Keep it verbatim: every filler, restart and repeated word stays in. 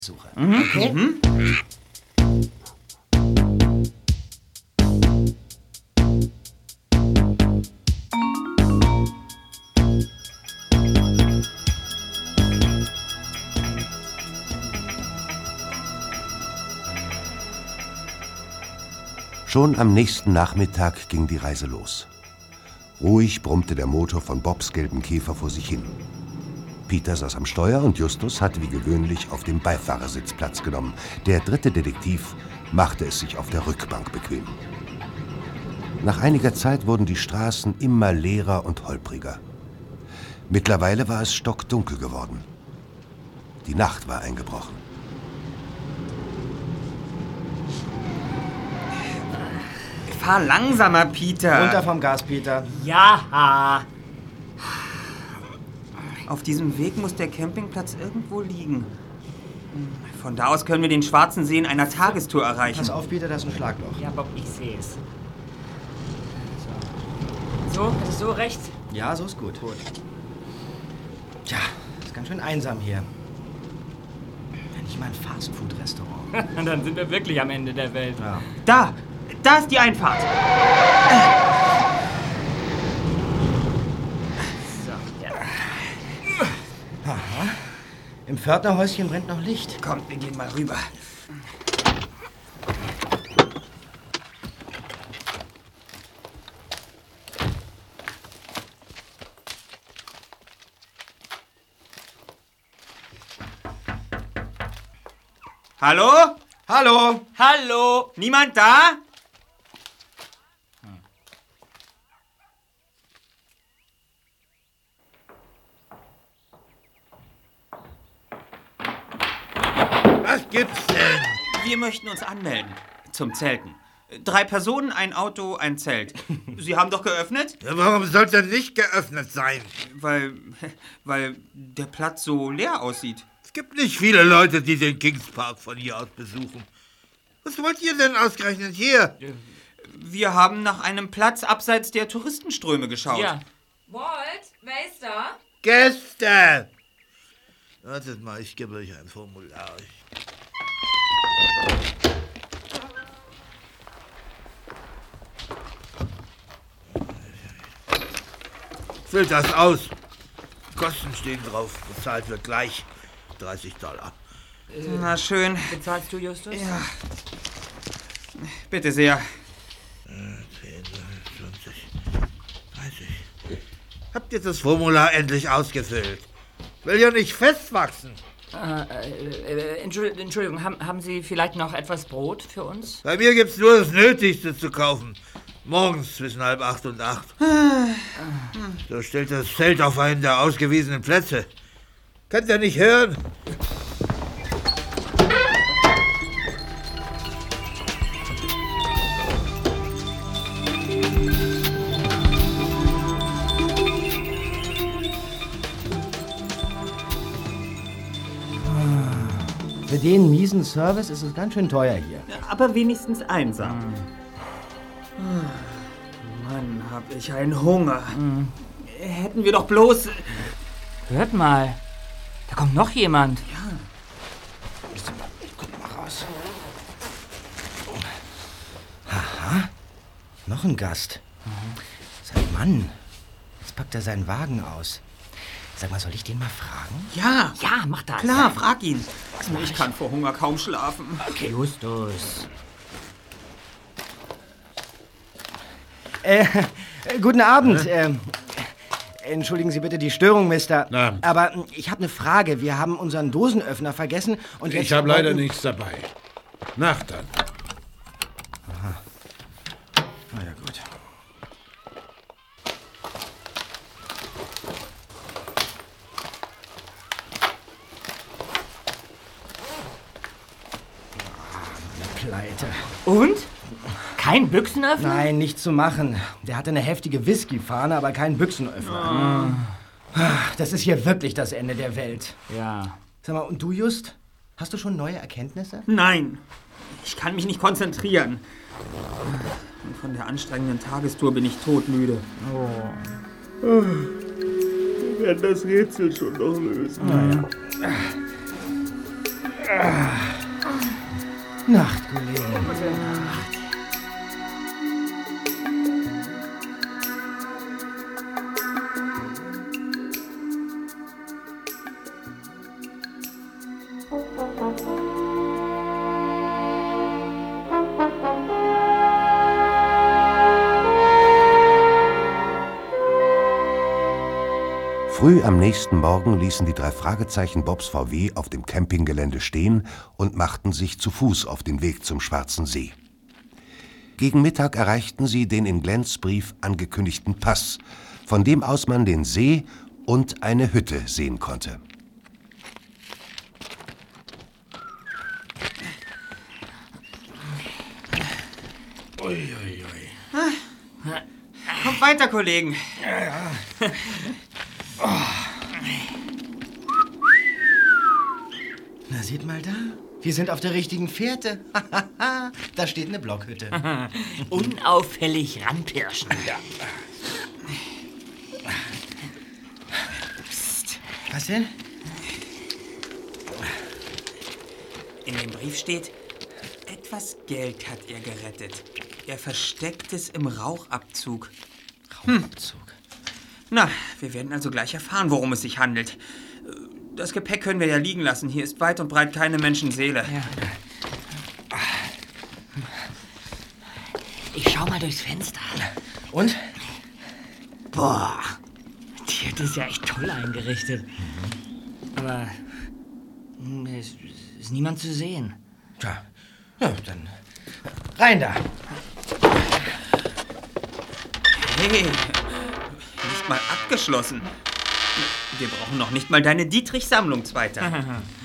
Suche. Mhm. Okay? Mhm. Schon am nächsten Nachmittag ging die Reise los. Ruhig brummte der Motor von Bobs gelben Käfer vor sich hin. Peter saß am Steuer und Justus hatte wie gewöhnlich auf dem Beifahrersitz Platz genommen. Der dritte Detektiv machte es sich auf der Rückbank bequem. Nach einiger Zeit wurden die Straßen immer leerer und holpriger. Mittlerweile war es stockdunkel geworden. Die Nacht war eingebrochen. Fahr langsamer, Peter. Runter vom Gas, Peter. Ja. Auf diesem Weg muss der Campingplatz irgendwo liegen. Von da aus können wir den schwarzen See in einer Tagestour erreichen. Pass auf, Peter, das ist ein Schlagloch. Ja, Bob, ich sehe es. So, ist es so rechts? Ja, so ist gut. Gut. Tja, ist ganz schön einsam hier. Nicht mal ein Fastfood-Restaurant. Dann sind wir wirklich am Ende der Welt. Ja. Da, da ist die Einfahrt. So, ja. Aha. Im Pförtnerhäuschen brennt noch Licht. Kommt, wir gehen mal rüber. Hallo? Hallo? Hallo? Niemand da? Was gibt's denn? Wir möchten uns anmelden. Zum Zelten. Drei Personen, ein Auto, ein Zelt. Sie haben doch geöffnet? Ja, warum sollte er nicht geöffnet sein? Weil, weil der Platz so leer aussieht. Es gibt nicht viele Leute, die den Kings Park von hier aus besuchen. Was wollt ihr denn ausgerechnet hier? Wir haben nach einem Platz abseits der Touristenströme geschaut. Ja. Walt, wer ist da? Gäste! Wartet mal, ich gebe euch ein Formular. Füllt das aus. Kosten stehen drauf. Bezahlt wird gleich. dreißig Dollar. Na schön. Bezahlst du, Justus? Ja. Bitte sehr. zehn, zwanzig, dreißig. Habt ihr das Formular endlich ausgefüllt? Will ja nicht festwachsen. Äh, äh, Entschuldigung, Entschuldigung haben, haben Sie vielleicht noch etwas Brot für uns? Bei mir gibt's nur das Nötigste zu kaufen. Morgens zwischen halb acht und acht. So stellt das Zelt auf einen der ausgewiesenen Plätze. Könnt ihr nicht hören? Für den miesen Service ist es ganz schön teuer hier. Aber wenigstens einsam. Mhm. Mann, hab ich einen Hunger. Mhm. Hätten wir doch bloß... Hört mal, da kommt noch jemand. Ja. Ich guck mal raus. Aha, noch ein Gast. Mhm. Sein Mann. Jetzt packt er seinen Wagen aus. Sag mal, soll ich den mal fragen? Ja. Ja, mach das. Klar, frag ihn. Ich kann vor Hunger kaum schlafen. Okay. Justus. Äh, guten Abend. Äh, entschuldigen Sie bitte die Störung, Mister. Na. Aber äh, ich habe eine Frage. Wir haben unseren Dosenöffner vergessen und jetzt Ich habe leider wollten- nichts dabei. Nacht dann. Aha. Na ja, gut. Pleite. Und? Kein Büchsenöffner? Nein, nichts zu machen. Der hatte eine heftige Whisky-Fahne, aber keinen Büchsenöffner. Das ist hier wirklich das Ende der Welt. Ja. Sag mal, und du, Just? Hast du schon neue Erkenntnisse? Nein, ich kann mich nicht konzentrieren. Und von der anstrengenden Tagestour bin ich todmüde. Oh. Wir werden das Rätsel schon noch lösen. Naja. Nacht, Kollege. Gute Nacht. Früh am nächsten Morgen ließen die drei Fragezeichen Bobs V W auf dem Campinggelände stehen und machten sich zu Fuß auf den Weg zum Schwarzen See. Gegen Mittag erreichten sie den in Glenns Brief angekündigten Pass, von dem aus man den See und eine Hütte sehen konnte. Ui, ui, ui. Kommt weiter, Kollegen. Ja, ja. Na, seht mal da. Wir sind auf der richtigen Fährte. Da steht eine Blockhütte. Unauffällig ranpirschen. Ja. Psst. Was denn? In dem Brief steht, etwas Geld hat er gerettet. Er versteckt es im Rauchabzug. Rauchabzug? Hm. Na, wir werden also gleich erfahren, worum es sich handelt. Das Gepäck können wir ja liegen lassen. Hier ist weit und breit keine Menschenseele. Ja. Ich schau mal durchs Fenster. Und? Boah, die Hütte ist ja echt toll eingerichtet. Aber hm, es ist niemand zu sehen. Tja, ja, dann rein da. Hey, nicht mal abgeschlossen. Wir brauchen noch nicht mal deine Dietrich-Sammlung, Zweiter.